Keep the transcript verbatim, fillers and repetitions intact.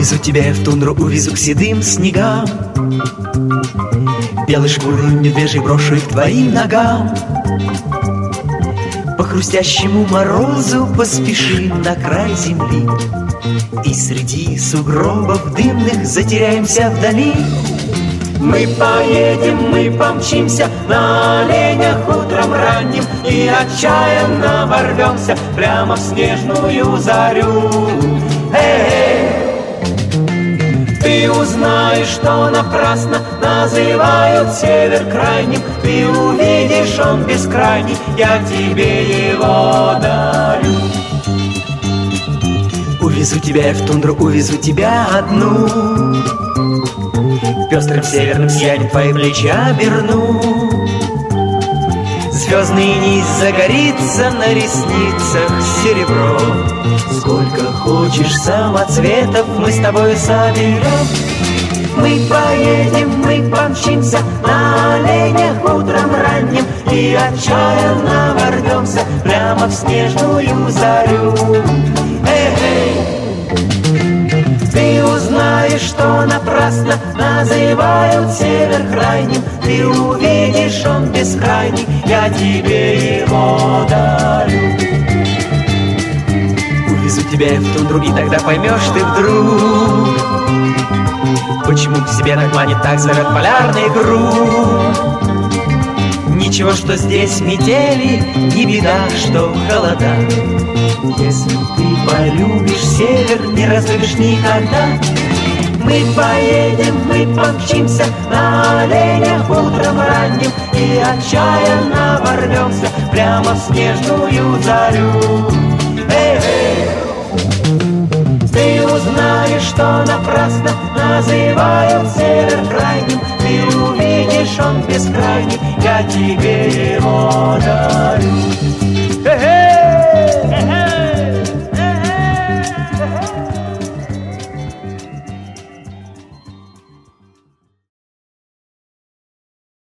Увезу тебя я в тундру, увезу к седым снегам, белой шкуры медвежий брошу их к твоим ногам. По хрустящему морозу поспешим на край земли, и среди сугробов дымных затеряемся вдали. Мы поедем, мы помчимся на оленях утром ранним, и отчаянно ворвемся прямо в снежную зарю. Эй! Ты узнаешь, что напрасно называют север крайним, ты увидишь, он бескрайний, я тебе его дарю. Увезу тебя я в тундру, увезу тебя одну, пестрым северным сиянием твои плечи оберну. Звездный низ загорится на ресницах серебро. Сколько хочешь самоцветов мы с тобой соберем. Мы поедем, мы помчимся на оленях утром ранним, и отчаянно ворвемся прямо в снежную зарю. Эй-эй! Ты узнаешь, что напрасно называют север крайним, ты увидишь, он бескрайний, я тебе его дарю. Увезу тебя я в тундру, и тогда поймешь ты вдруг, почему к себе так манит, так зовет полярный круг. Ничего, что здесь метели, не беда, что холода. Если ты полюбишь север, не разлюбишь никогда. Мы поедем, мы помчимся на оленях утром ранним, и отчаянно ворвемся прямо в снежную зарю. Эй-эй! Ты узнаешь, что напрасно называют север крайним, ты увидишь, он бескрайний, я тебе его дарю. Эй-эй!